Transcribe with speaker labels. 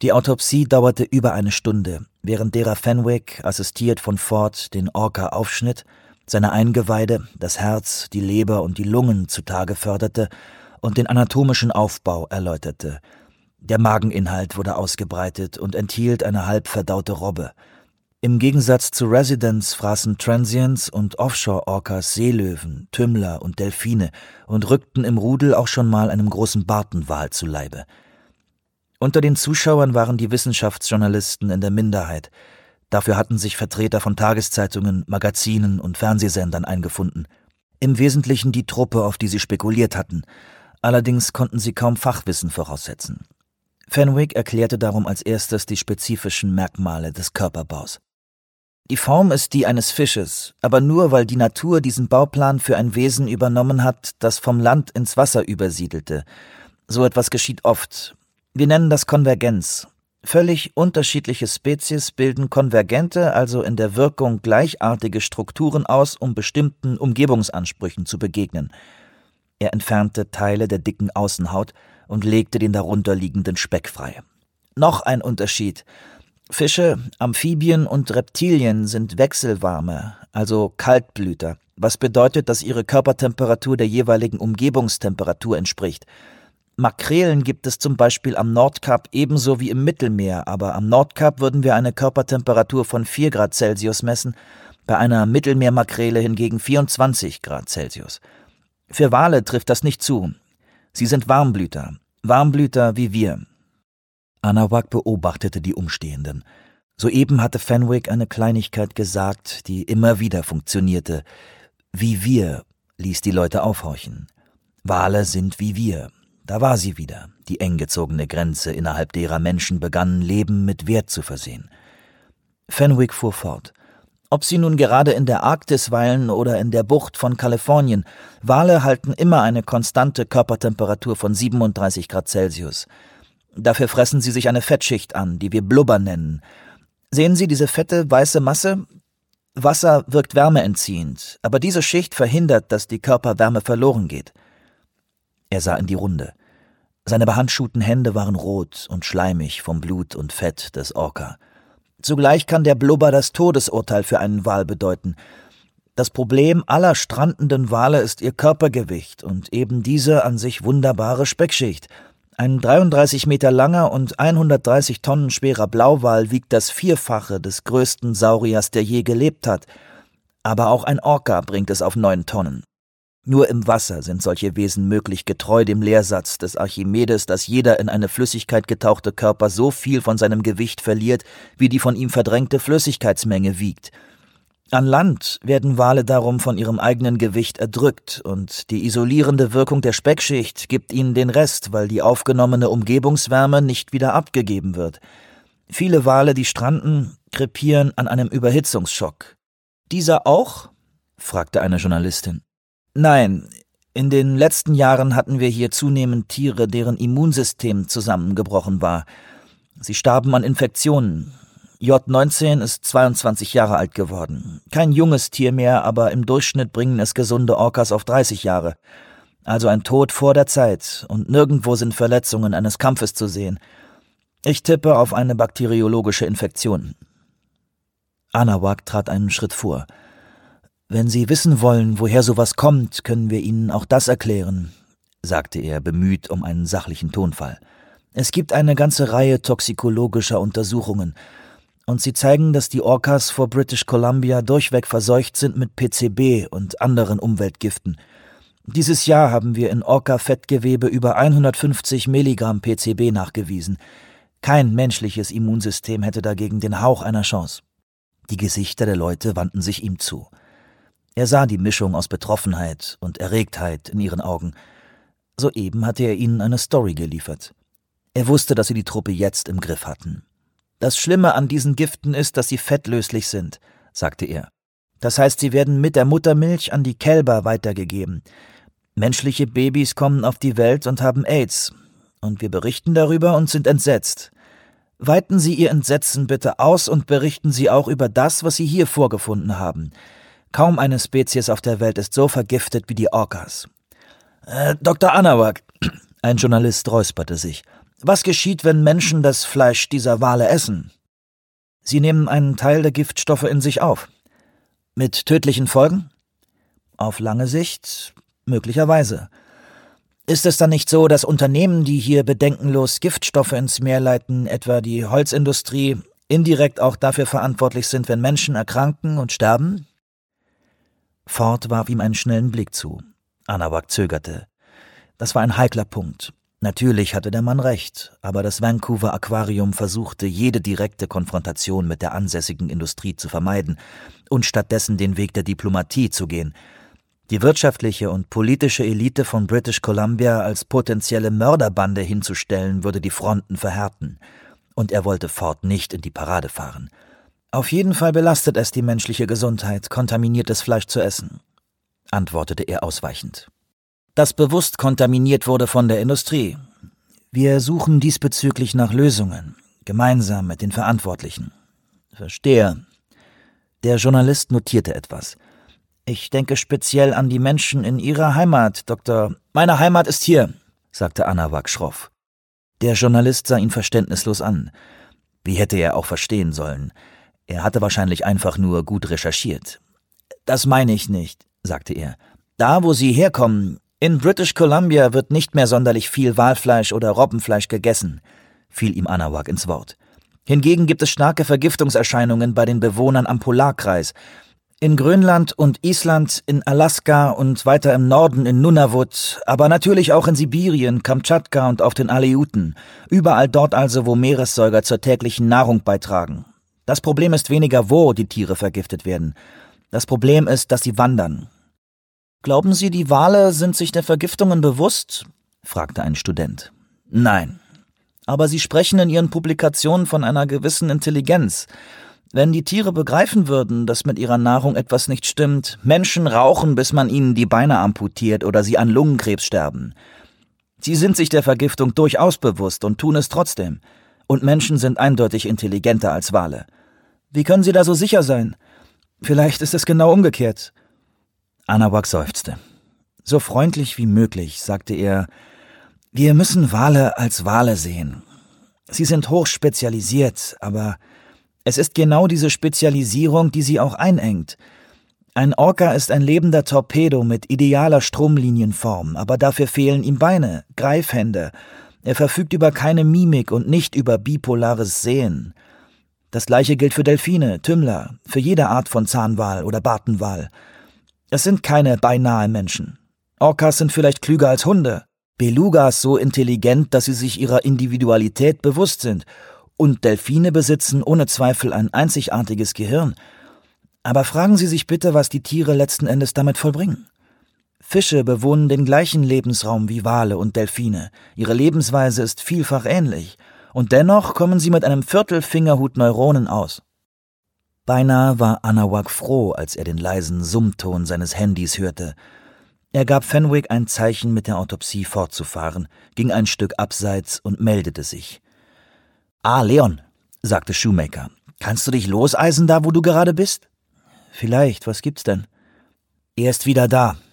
Speaker 1: Die Autopsie dauerte über eine Stunde, während derer Fenwick, assistiert von Ford, den Orca aufschnitt, seine Eingeweide, das Herz, die Leber und die Lungen zutage förderte und den anatomischen Aufbau erläuterte. Der Mageninhalt wurde ausgebreitet und enthielt eine halb verdaute Robbe. Im Gegensatz zu Residents fraßen Transients und Offshore-Orcas Seelöwen, Tümmler und Delfine und rückten im Rudel auch schon mal einem großen Bartenwal zu Leibe. Unter den Zuschauern waren die Wissenschaftsjournalisten in der Minderheit. Dafür hatten sich Vertreter von Tageszeitungen, Magazinen und Fernsehsendern eingefunden. Im Wesentlichen die Truppe, auf die sie spekuliert hatten. Allerdings konnten sie kaum Fachwissen voraussetzen. Fenwick erklärte darum als erstes die spezifischen Merkmale des Körperbaus. Die Form ist die eines Fisches, aber nur, weil die Natur diesen Bauplan für ein Wesen übernommen hat, das vom Land ins Wasser übersiedelte. So etwas geschieht oft. Wir nennen das Konvergenz. Völlig unterschiedliche Spezies bilden konvergente, also in der Wirkung gleichartige Strukturen aus, um bestimmten Umgebungsansprüchen zu begegnen. Er entfernte Teile der dicken Außenhaut und legte den darunterliegenden Speck frei. Noch ein Unterschied. Fische, Amphibien und Reptilien sind Wechselwarme, also Kaltblüter, was bedeutet, dass ihre Körpertemperatur der jeweiligen Umgebungstemperatur entspricht. Makrelen gibt es zum Beispiel am Nordkap ebenso wie im Mittelmeer, aber am Nordkap würden wir eine Körpertemperatur von 4 Grad Celsius messen, bei einer Mittelmeermakrele hingegen 24 Grad Celsius. Für Wale trifft das nicht zu. Sie sind Warmblüter wie wir. Anahuac beobachtete die Umstehenden. Soeben hatte Fenwick eine Kleinigkeit gesagt, die immer wieder funktionierte. Wie wir ließ die Leute aufhorchen. Wale sind wie wir. Da war sie wieder, die eng gezogene Grenze, innerhalb derer Menschen begannen, Leben mit Wert zu versehen. Fenwick fuhr fort. Ob sie nun gerade in der Arktis weilen oder in der Bucht von Kalifornien, Wale halten immer eine konstante Körpertemperatur von 37 Grad Celsius. Dafür fressen sie sich eine Fettschicht an, die wir Blubber nennen. Sehen Sie diese fette, weiße Masse? Wasser wirkt wärmeentziehend, aber diese Schicht verhindert, dass die Körperwärme verloren geht. Er sah in die Runde. Seine behandschuhten Hände waren rot und schleimig vom Blut und Fett des Orca. Zugleich kann der Blubber das Todesurteil für einen Wal bedeuten. Das Problem aller strandenden Wale ist ihr Körpergewicht und eben diese an sich wunderbare Speckschicht. Ein 33 Meter langer und 130 Tonnen schwerer Blauwal wiegt das Vierfache des größten Sauriers, der je gelebt hat. Aber auch ein Orca bringt es auf 9 Tonnen. Nur im Wasser sind solche Wesen möglich, getreu dem Lehrsatz des Archimedes, dass jeder in eine Flüssigkeit getauchte Körper so viel von seinem Gewicht verliert, wie die von ihm verdrängte Flüssigkeitsmenge wiegt. An Land werden Wale darum von ihrem eigenen Gewicht erdrückt und die isolierende Wirkung der Speckschicht gibt ihnen den Rest, weil die aufgenommene Umgebungswärme nicht wieder abgegeben wird. Viele Wale, die stranden, krepieren an einem Überhitzungsschock. »Dieser auch?« fragte eine Journalistin. »Nein, in den letzten Jahren hatten wir hier zunehmend Tiere, deren Immunsystem zusammengebrochen war. Sie starben an Infektionen. J19 ist 22 Jahre alt geworden. Kein junges Tier mehr, aber im Durchschnitt bringen es gesunde Orcas auf 30 Jahre. Also ein Tod vor der Zeit und nirgendwo sind Verletzungen eines Kampfes zu sehen. Ich tippe auf eine bakteriologische Infektion.« Anahuac trat einen Schritt vor. »Wenn Sie wissen wollen, woher sowas kommt, können wir Ihnen auch das erklären«, sagte er, bemüht um einen sachlichen Tonfall. »Es gibt eine ganze Reihe toxikologischer Untersuchungen, und sie zeigen, dass die Orcas vor British Columbia durchweg verseucht sind mit PCB und anderen Umweltgiften. Dieses Jahr haben wir in Orca-Fettgewebe über 150 Milligramm PCB nachgewiesen. Kein menschliches Immunsystem hätte dagegen den Hauch einer Chance.« Die Gesichter der Leute wandten sich ihm zu. Er sah die Mischung aus Betroffenheit und Erregtheit in ihren Augen. Soeben hatte er ihnen eine Story geliefert. Er wusste, dass sie die Truppe jetzt im Griff hatten. »Das Schlimme an diesen Giften ist, dass sie fettlöslich sind«, sagte er. »Das heißt, sie werden mit der Muttermilch an die Kälber weitergegeben. Menschliche Babys kommen auf die Welt und haben AIDS. Und wir berichten darüber und sind entsetzt. Weiten Sie Ihr Entsetzen bitte aus und berichten Sie auch über das, was Sie hier vorgefunden haben. Kaum eine Spezies auf der Welt ist so vergiftet wie die Orcas.« »Dr. Anahuac«, ein Journalist räusperte sich, Was geschieht, wenn Menschen das Fleisch dieser Wale essen? Sie nehmen einen Teil der Giftstoffe in sich auf. Mit tödlichen Folgen? Auf lange Sicht möglicherweise. Ist es dann nicht so, dass Unternehmen, die hier bedenkenlos Giftstoffe ins Meer leiten, etwa die Holzindustrie, indirekt auch dafür verantwortlich sind, wenn Menschen erkranken und sterben? Ford warf ihm einen schnellen Blick zu. Arawak zögerte. Das war ein heikler Punkt. Natürlich hatte der Mann recht, aber das Vancouver Aquarium versuchte, jede direkte Konfrontation mit der ansässigen Industrie zu vermeiden und stattdessen den Weg der Diplomatie zu gehen. Die wirtschaftliche und politische Elite von British Columbia als potenzielle Mörderbande hinzustellen, würde die Fronten verhärten. Und er wollte Ford nicht in die Parade fahren. Auf jeden Fall belastet es die menschliche Gesundheit, kontaminiertes Fleisch zu essen, antwortete er ausweichend. Das bewusst kontaminiert wurde von der Industrie. Wir suchen diesbezüglich nach Lösungen, gemeinsam mit den Verantwortlichen. Verstehe. Der Journalist notierte etwas. Ich denke speziell an die Menschen in Ihrer Heimat, Doktor. Meine Heimat ist hier, sagte Arawak schroff. Der Journalist sah ihn verständnislos an. Wie hätte er auch verstehen sollen? Er hatte wahrscheinlich einfach nur gut recherchiert. Das meine ich nicht, sagte er. Da, wo Sie herkommen, in British Columbia wird nicht mehr sonderlich viel Walfleisch oder Robbenfleisch gegessen, fiel ihm Arawak ins Wort. Hingegen gibt es starke Vergiftungserscheinungen bei den Bewohnern am Polarkreis. In Grönland und Island, in Alaska und weiter im Norden in Nunavut, aber natürlich auch in Sibirien, Kamtschatka und auf den Aleuten. Überall dort also, wo Meeressäuger zur täglichen Nahrung beitragen. Das Problem ist weniger, wo die Tiere vergiftet werden. Das Problem ist, dass sie wandern. »Glauben Sie, die Wale sind sich der Vergiftungen bewusst?« fragte ein Student. »Nein. Aber sie sprechen in ihren Publikationen von einer gewissen Intelligenz. Wenn die Tiere begreifen würden, dass mit ihrer Nahrung etwas nicht stimmt, Menschen rauchen, bis man ihnen die Beine amputiert oder sie an Lungenkrebs sterben. Sie sind sich der Vergiftung durchaus bewusst und tun es trotzdem. Und Menschen sind eindeutig intelligenter als Wale. Wie können Sie da so sicher sein? Vielleicht ist es genau umgekehrt.« Arawak seufzte. »So freundlich wie möglich«, sagte er, »wir müssen Wale als Wale sehen. Sie sind hochspezialisiert, aber es ist genau diese Spezialisierung, die sie auch einengt. Ein Orca ist ein lebender Torpedo mit idealer Stromlinienform, aber dafür fehlen ihm Beine, Greifhände. Er verfügt über keine Mimik und nicht über bipolares Sehen. Das gleiche gilt für Delfine, Tümmler, für jede Art von Zahnwal oder Bartenwal. Es sind keine beinahe Menschen. Orcas sind vielleicht klüger als Hunde, Belugas so intelligent, dass sie sich ihrer Individualität bewusst sind, und Delfine besitzen ohne Zweifel ein einzigartiges Gehirn. Aber fragen Sie sich bitte, was die Tiere letzten Endes damit vollbringen. Fische bewohnen den gleichen Lebensraum wie Wale und Delfine. Ihre Lebensweise ist vielfach ähnlich. Und dennoch kommen sie mit einem Viertelfingerhut Neuronen aus. Beinahe war Arawak froh, als er den leisen Summton seines Handys hörte. Er gab Fenwick ein Zeichen, mit der Autopsie fortzufahren, ging ein Stück abseits und meldete sich. »Ah, Leon«, sagte Shoemaker, »kannst du dich loseisen da, wo du gerade bist?« »Vielleicht, was gibt's denn?« »Er ist wieder da«,